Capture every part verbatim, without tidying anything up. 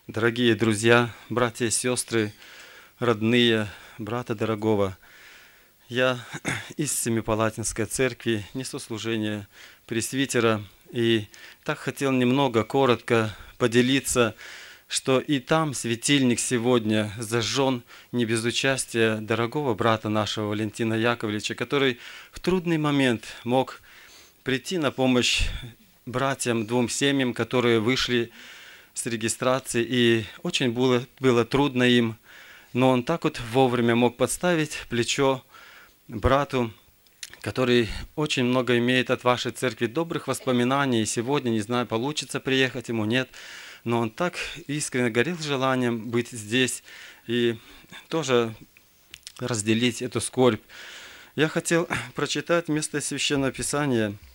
Дорогие друзья, братья и сестры, родные, брата дорогого, я из Семипалатинской церкви несу служение пресвитера и так хотел немного, коротко поделиться, что и там светильник сегодня зажжен не без участия дорогого брата нашего Валентина Яковлевича, который в трудный момент мог прийти на помощь братьям, двум семьям, которые вышли с регистрации, и очень было, было трудно им, но он так вот вовремя мог подставить плечо брату, который очень много имеет от вашей церкви добрых воспоминаний, и сегодня, не знаю, получится приехать ему, нет, но он так искренне горел желанием быть здесь и тоже разделить эту скорбь. Я хотел прочитать место Священного Писания –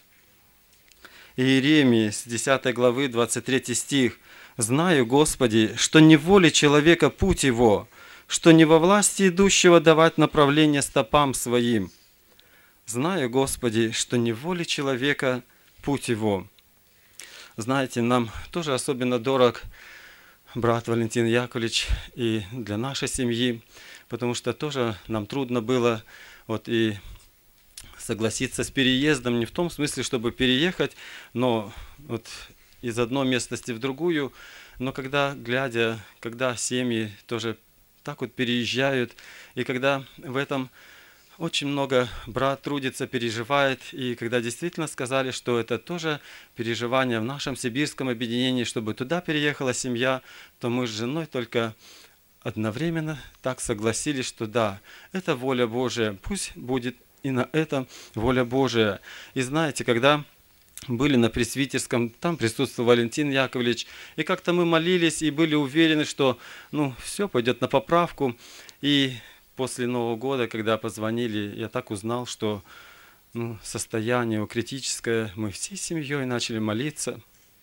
Иеремии с десятой главы, двадцать третий стих. «Знаю, Господи, что не в воле человека путь его, что не во власти идущего давать направление стопам своим. Знаю, Господи, что не в воле человека путь его». Знаете, нам тоже особенно дорог брат Валентин Яковлевич и для нашей семьи, потому что тоже нам трудно было вот и согласиться с переездом, не в том смысле, чтобы переехать, но вот из одной местности в другую, но когда, глядя, когда семьи тоже так вот переезжают, и когда в этом очень много брат трудится, переживает, и когда действительно сказали, что это тоже переживание в нашем сибирском объединении, чтобы туда переехала семья, то мы с женой только одновременно так согласились, что да, это воля Божия, пусть будет и на этом воля Божия. И знаете, когда были на пресвитерском, там присутствовал Валентин Яковлевич, и как-то мы молились и были уверены, что ну, все пойдет на поправку. И после Нового года, когда позвонили, я так узнал, что ну, состояние его критическое, мы всей семьей начали молиться.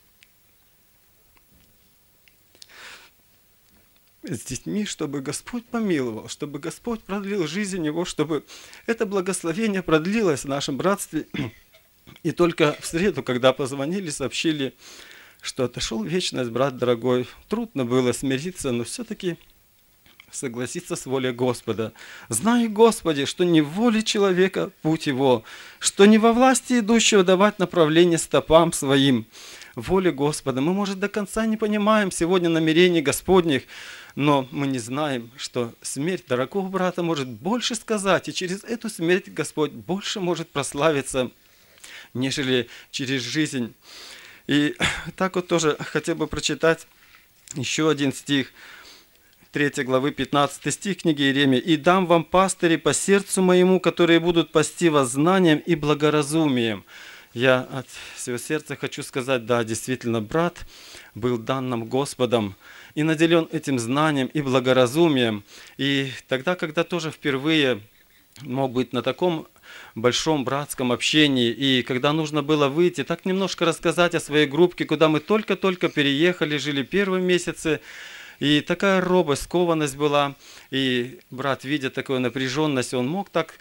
С детьми, чтобы Господь помиловал, чтобы Господь продлил жизнь его, чтобы это благословение продлилось в нашем братстве. И только в среду, когда позвонили, сообщили, что отошел в вечность брат дорогой. Трудно было смириться, но все-таки согласиться с волей Господа. Знай, Господи, что не в воле человека путь его, что не во власти идущего давать направление стопам своим. Воле Господа. Мы, может, до конца не понимаем сегодня намерений Господних, но мы не знаем, что смерть дорогого брата может больше сказать, и через эту смерть Господь больше может прославиться, нежели через жизнь. И так вот тоже хотел бы прочитать еще один стих, третьей главы, пятнадцатый стих книги Иеремии. «И дам вам пастыри по сердцу моему, которые будут пасти вас знанием и благоразумием». Я от всего сердца хочу сказать, да, действительно, брат был дан нам Господом и наделен этим знанием и благоразумием. И тогда, когда тоже впервые мог быть на таком большом братском общении, и когда нужно было выйти, так немножко рассказать о своей группке, куда мы только-только переехали, жили первые месяцы, и такая робость, скованность была, и брат, видя такую напряженность, он мог так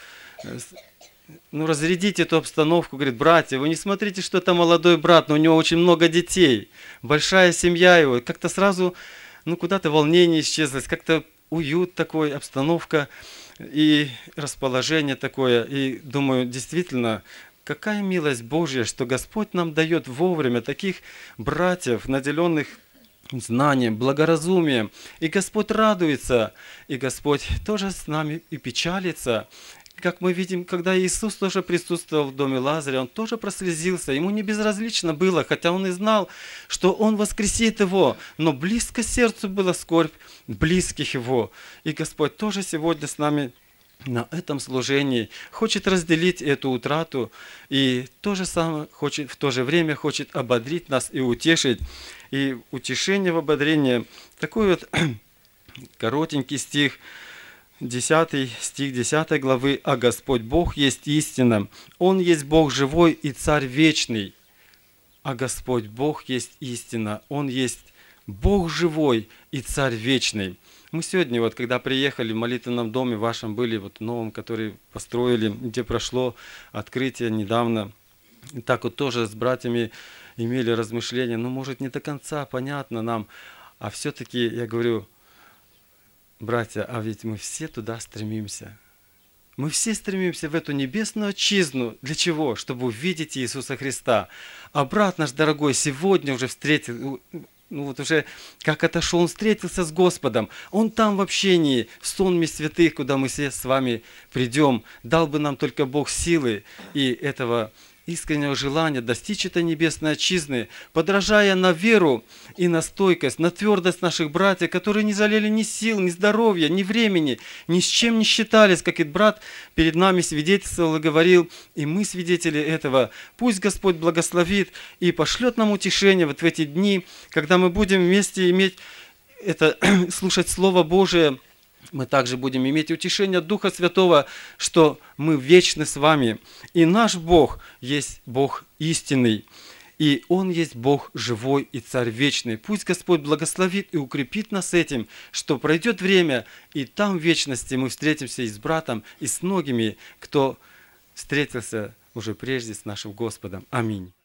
ну, разрядить эту обстановку, говорит: братья, вы не смотрите, что это молодой брат, но у него очень много детей, большая семья его, как-то сразу, ну, куда-то волнение исчезло, как-то уют такой, обстановка и расположение такое, и думаю, действительно, какая милость Божья, что Господь нам дает вовремя таких братьев, наделенных знанием, благоразумием, и Господь радуется, и Господь тоже с нами и печалится. Как мы видим, когда Иисус тоже присутствовал в доме Лазаря, Он тоже прослезился, Ему не безразлично было, хотя Он и знал, что Он воскресит его, но близко сердцу была скорбь близких Его. И Господь тоже сегодня с нами на этом служении хочет разделить эту утрату и то же самое хочет, в то же время хочет ободрить нас и утешить. И утешение в ободрение, такой вот коротенький стих, десятый стих десятой главы. «А Господь Бог есть истина, Он есть Бог живой и Царь вечный». А Господь Бог есть истина, Он есть Бог живой и Царь вечный. Мы сегодня, вот, когда приехали в молитвенном доме вашем, были вот новом, который построили, где прошло открытие недавно. И так вот тоже с братьями имели размышления, ну, может, не до конца понятно нам, А все-таки я говорю, братья, а ведь мы все туда стремимся. Мы все стремимся в эту небесную отчизну. Для чего? Чтобы увидеть Иисуса Христа. А брат наш дорогой сегодня уже встретил, ну вот уже как отошел, он встретился с Господом. Он там в общении, в сонме святых, куда мы все с вами придем. Дал бы нам только Бог силы и этого искреннего желания достичь этой небесной отчизны, подражая на веру и на стойкость, на твердость наших братьев, которые не жалели ни сил, ни здоровья, ни времени, ни с чем не считались, как и брат перед нами свидетельствовал и говорил, и мы свидетели этого. Пусть Господь благословит и пошлет нам утешение вот в эти дни, когда мы будем вместе иметь это, слушать Слово Божие. Мы также будем иметь утешение от Духа Святого, что мы вечны с вами. И наш Бог есть Бог истинный. И Он есть Бог живой и Царь вечный. Пусть Господь благословит и укрепит нас этим, что пройдет время, и там в вечности мы встретимся и с братом, и с многими, кто встретился уже прежде с нашим Господом. Аминь.